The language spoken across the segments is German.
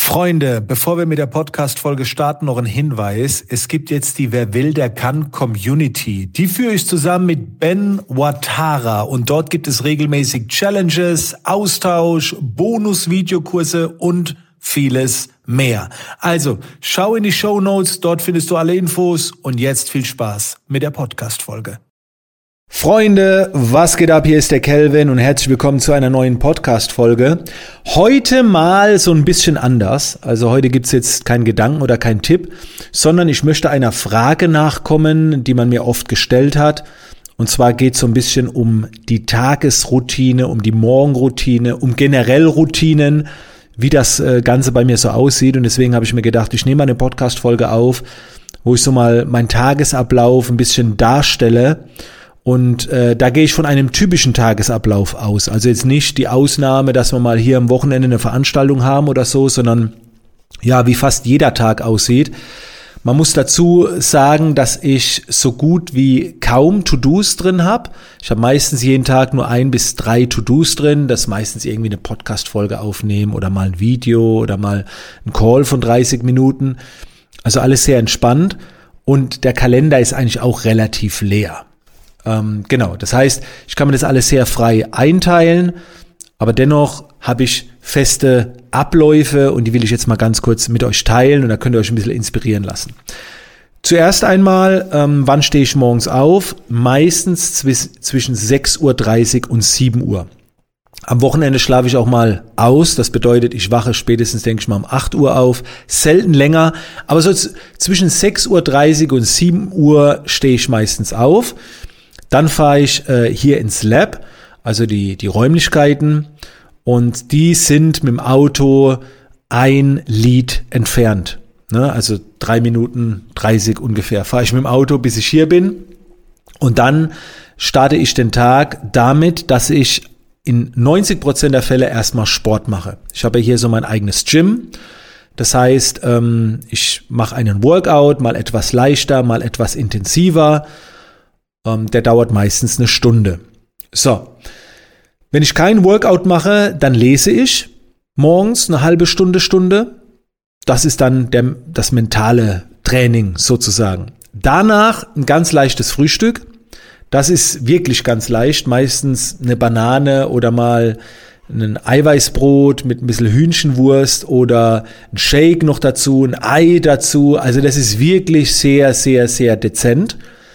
Freunde, bevor wir mit der Podcast-Folge starten, noch ein Hinweis. Es gibt jetzt die Wer will, der kann Community. Die führe ich zusammen mit Ben Ouattara und dort gibt es regelmäßig Challenges, Austausch, Bonus-Videokurse und vieles mehr. Also, schau in die Shownotes, dort findest du alle Infos und jetzt viel Spaß mit der Podcast-Folge. Freunde, was geht ab? Hier ist der Kelvin und herzlich willkommen zu einer neuen Podcast-Folge. Heute mal so ein bisschen anders. Also heute gibt's jetzt keinen Gedanken oder keinen Tipp, sondern ich möchte einer Frage nachkommen, die man mir oft gestellt hat. Und zwar geht's so ein bisschen um die Tagesroutine, um die Morgenroutine, um generell Routinen, wie das Ganze bei mir so aussieht. Und deswegen habe ich mir gedacht, ich nehme mal eine Podcast-Folge auf, wo ich so mal meinen Tagesablauf ein bisschen darstelle. Und da gehe ich von einem typischen Tagesablauf aus. Also jetzt nicht die Ausnahme, dass wir mal hier am Wochenende eine Veranstaltung haben oder so, sondern ja, wie fast jeder Tag aussieht. Man muss dazu sagen, dass ich so gut wie kaum To-Dos drin habe. Ich habe meistens jeden Tag nur 1 bis 3 To-Dos drin. Das ist meistens irgendwie eine Podcast-Folge aufnehmen oder mal ein Video oder mal ein Call von 30 Minuten. Also alles sehr entspannt. Und der Kalender ist eigentlich auch relativ leer. Genau, das heißt, ich kann mir das alles sehr frei einteilen, aber dennoch habe ich feste Abläufe und die will ich jetzt mal ganz kurz mit euch teilen und da könnt ihr euch ein bisschen inspirieren lassen. Zuerst einmal, wann stehe ich morgens auf? Meistens zwischen 6.30 Uhr und 7 Uhr. Am Wochenende schlafe ich auch mal aus, das bedeutet, ich wache spätestens, denke ich mal, um 8 Uhr auf, selten länger, aber so zwischen 6.30 Uhr und 7 Uhr stehe ich meistens auf. Dann fahre ich hier ins Lab, also die Räumlichkeiten, und die sind mit dem Auto 1 Lied entfernt. Ne? Also 3 Minuten 30 ungefähr fahre ich mit dem Auto, bis ich hier bin. Und dann starte ich den Tag damit, dass ich in 90% der Fälle erstmal Sport mache. Ich habe hier so mein eigenes Gym. Das heißt, ich mache einen Workout, mal etwas leichter, mal etwas intensiver. Der dauert meistens 1 Stunde. So, wenn ich keinen Workout mache, dann lese ich morgens eine halbe Stunde. Das ist dann das mentale Training sozusagen. Danach ein ganz leichtes Frühstück. Das ist wirklich ganz leicht. Meistens eine Banane oder mal ein Eiweißbrot mit ein bisschen Hühnchenwurst oder ein Shake noch dazu, ein Ei dazu. Also das ist wirklich sehr, sehr, sehr dezent.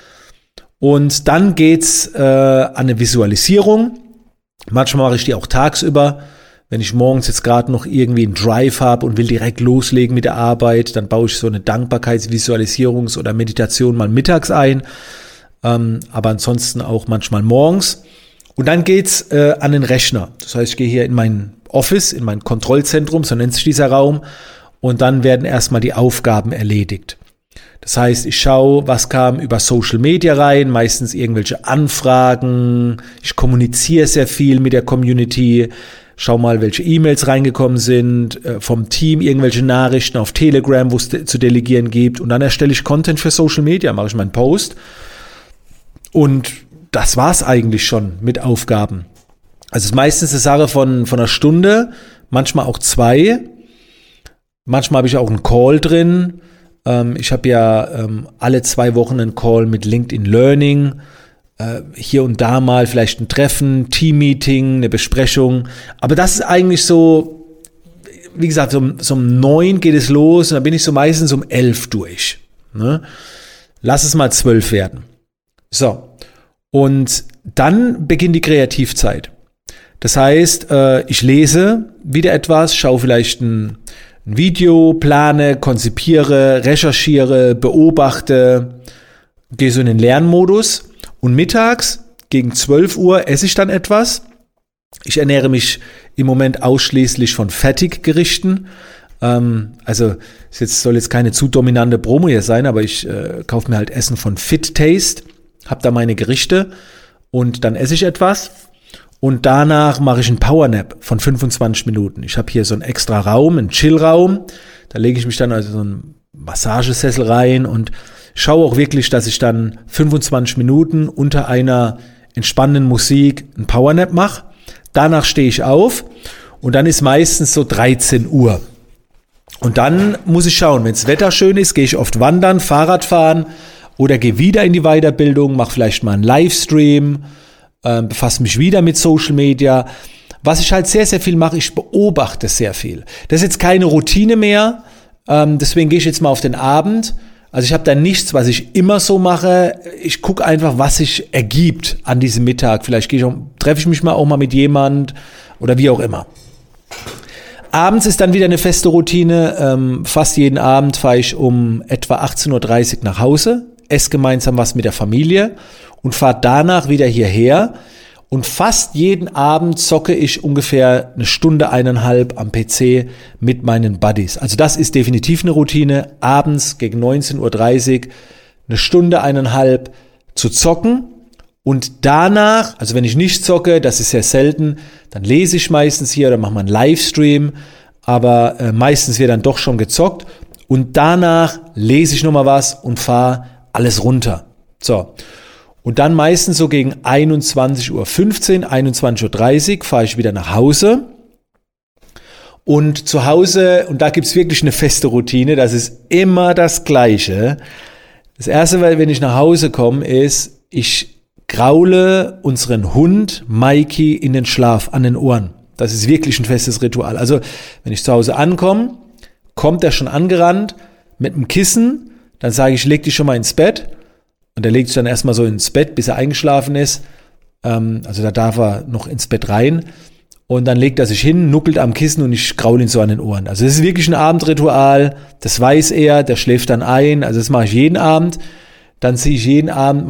Und dann geht's an eine Visualisierung. Manchmal mache ich die auch tagsüber. Wenn ich morgens jetzt gerade noch irgendwie einen Drive habe und will direkt loslegen mit der Arbeit, dann baue ich so eine Dankbarkeitsvisualisierungs- oder Meditation mal mittags ein. Aber ansonsten auch manchmal morgens. Und dann geht's an den Rechner. Das heißt, ich gehe hier in mein Office, in mein Kontrollzentrum, so nennt sich dieser Raum. Und dann werden erstmal die Aufgaben erledigt. Das heißt, ich schaue, was kam über Social Media rein, meistens irgendwelche Anfragen. Ich kommuniziere sehr viel mit der Community. Schau mal, welche E-Mails reingekommen sind, vom Team irgendwelche Nachrichten auf Telegram, wo es zu delegieren gibt. Und dann erstelle ich Content für Social Media, mache ich meinen Post. Und das war's eigentlich schon mit Aufgaben. Also es ist meistens eine Sache von 1 Stunde, manchmal auch 2. Manchmal habe ich auch einen Call drin. Ich habe ja alle 2 Wochen einen Call mit LinkedIn Learning. Hier und da mal vielleicht ein Treffen, Team-Meeting, eine Besprechung. Aber das ist eigentlich so, wie gesagt, so um 9 geht es los und dann bin ich so meistens um 11 durch. Ne? Lass es mal 12 werden. So, und dann beginnt die Kreativzeit. Das heißt, ich lese wieder etwas, schaue vielleicht ein Video, plane, konzipiere, recherchiere, beobachte, gehe so in den Lernmodus und mittags gegen 12 Uhr esse ich dann etwas. Ich ernähre mich im Moment ausschließlich von Fertiggerichten. Also soll jetzt keine zu dominante Promo hier sein, aber ich kaufe mir halt Essen von Fit Taste, habe da meine Gerichte und dann esse ich etwas. Und danach mache ich einen Powernap von 25 Minuten. Ich habe hier so einen extra Raum, einen Chillraum. Da lege ich mich dann also so einen Massagesessel rein und schaue auch wirklich, dass ich dann 25 Minuten unter einer entspannenden Musik einen Powernap mache. Danach stehe ich auf und dann ist meistens so 13 Uhr. Und dann muss ich schauen, wenn das Wetter schön ist, gehe ich oft wandern, Fahrrad fahren oder gehe wieder in die Weiterbildung, mache vielleicht mal einen Livestream, befasse mich wieder mit Social Media. Was ich halt sehr, sehr viel mache, ich beobachte sehr viel. Das ist jetzt keine Routine mehr, deswegen gehe ich jetzt mal auf den Abend. Also ich habe da nichts, was ich immer so mache. Ich gucke einfach, was sich ergibt an diesem Mittag. Vielleicht treffe ich mich mal auch mal mit jemand oder wie auch immer. Abends ist dann wieder eine feste Routine. Fast jeden Abend fahre ich um etwa 18.30 Uhr nach Hause, esse gemeinsam was mit der Familie und fahre danach wieder hierher. Und fast jeden Abend zocke ich ungefähr 1 Stunde, 1,5 am PC mit meinen Buddies. Also das ist definitiv eine Routine, abends gegen 19.30 Uhr 1 Stunde, 1,5 zu zocken. Und danach, also wenn ich nicht zocke, das ist sehr selten, dann lese ich meistens hier oder mache mal einen Livestream, aber meistens wird dann doch schon gezockt. Und danach lese ich nochmal was und fahre alles runter. So. Und dann meistens so gegen 21.15 Uhr, 21.30 Uhr fahre ich wieder nach Hause. Und zu Hause, und da gibt's wirklich eine feste Routine, das ist immer das Gleiche. Das Erste, wenn ich nach Hause komme, ist, ich graule unseren Hund Mikey in den Schlaf an den Ohren. Das ist wirklich ein festes Ritual. Also, wenn ich zu Hause ankomme, kommt er schon angerannt mit einem Kissen, dann sage ich, leg dich schon mal ins Bett. Und er legt sich dann erstmal so ins Bett, bis er eingeschlafen ist. Also da darf er noch ins Bett rein. Und dann legt er sich hin, nuckelt am Kissen und ich graule ihn so an den Ohren. Also das ist wirklich ein Abendritual. Das weiß er, der schläft dann ein. Also das mache ich jeden Abend. Dann ziehe ich jeden Abend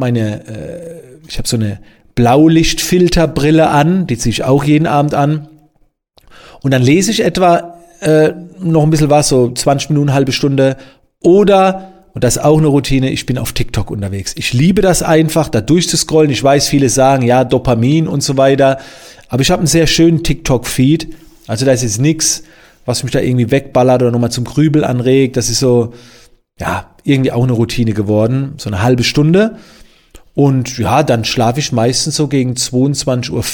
ich habe so eine Blaulichtfilterbrille an. Die ziehe ich auch jeden Abend an. Und dann lese ich etwa noch ein bisschen was, so 20 Minuten, halbe Stunde. Oder... Und das ist auch eine Routine, ich bin auf TikTok unterwegs. Ich liebe das einfach, da durchzuscrollen. Ich weiß, viele sagen, ja, Dopamin und so weiter. Aber ich habe einen sehr schönen TikTok-Feed. Also da ist jetzt nichts, was mich da irgendwie wegballert oder nochmal zum Grübel anregt. Das ist so, ja, irgendwie auch eine Routine geworden. So eine halbe Stunde. Und ja, dann schlafe ich meistens so gegen 22.15 Uhr,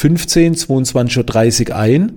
22.30 Uhr ein.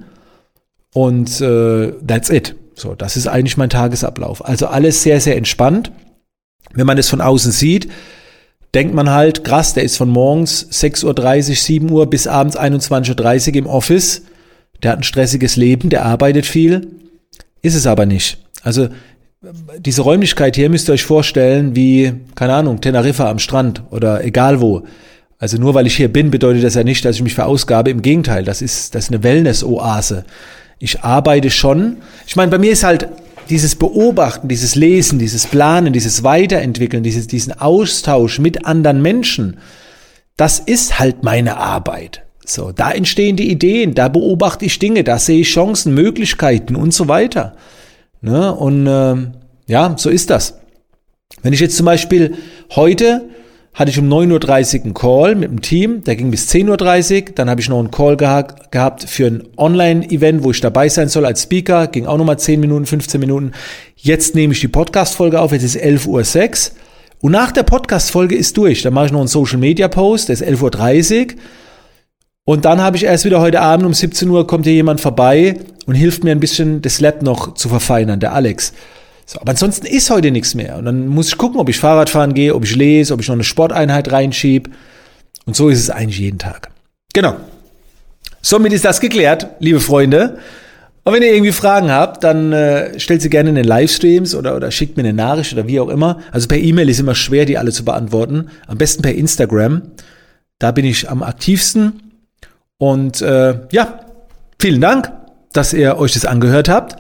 Und that's it. So, das ist eigentlich mein Tagesablauf. Also alles sehr, sehr entspannt. Wenn man das von außen sieht, denkt man halt, krass, der ist von morgens 6.30 Uhr, 7 Uhr bis abends 21.30 Uhr im Office. Der hat ein stressiges Leben, der arbeitet viel. Ist es aber nicht. Also diese Räumlichkeit hier müsst ihr euch vorstellen wie, keine Ahnung, Teneriffa am Strand oder egal wo. Also nur weil ich hier bin, bedeutet das ja nicht, dass ich mich verausgabe. Im Gegenteil, das ist eine Wellness-Oase. Ich arbeite schon. Ich meine, bei mir ist halt dieses Beobachten, dieses Lesen, dieses Planen, dieses Weiterentwickeln, diesen Austausch mit anderen Menschen, das ist halt meine Arbeit. So, da entstehen die Ideen, da beobachte ich Dinge, da sehe ich Chancen, Möglichkeiten und so weiter. Ne? Und ja, so ist das. Wenn ich jetzt zum Beispiel heute hatte ich um 9.30 Uhr einen Call mit dem Team, der ging bis 10.30 Uhr, dann habe ich noch einen Call gehabt für ein Online-Event, wo ich dabei sein soll als Speaker, ging auch nochmal 10 Minuten, 15 Minuten. Jetzt nehme ich die Podcast-Folge auf, jetzt ist 11.06 Uhr und nach der Podcast-Folge ist durch. Dann mache ich noch einen Social-Media-Post, der ist 11.30 Uhr und dann habe ich erst wieder heute Abend um 17 Uhr kommt hier jemand vorbei und hilft mir ein bisschen das Lab noch zu verfeinern, der Alex. So, aber ansonsten ist heute nichts mehr. Und dann muss ich gucken, ob ich Fahrrad fahren gehe, ob ich lese, ob ich noch eine Sporteinheit reinschiebe. Und so ist es eigentlich jeden Tag. Genau. Somit ist das geklärt, liebe Freunde. Und wenn ihr irgendwie Fragen habt, dann stellt sie gerne in den Livestreams oder schickt mir eine Nachricht oder wie auch immer. Also per E-Mail ist immer schwer, die alle zu beantworten. Am besten per Instagram. Da bin ich am aktivsten. Und ja, vielen Dank, dass ihr euch das angehört habt.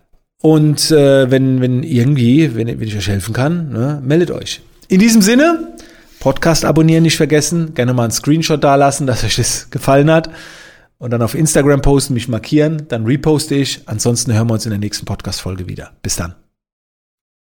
Und wenn ich euch helfen kann, ne, meldet euch. In diesem Sinne, Podcast abonnieren nicht vergessen, gerne mal einen Screenshot dalassen, dass euch das gefallen hat. Und dann auf Instagram posten, mich markieren, dann reposte ich. Ansonsten hören wir uns in der nächsten Podcast-Folge wieder. Bis dann.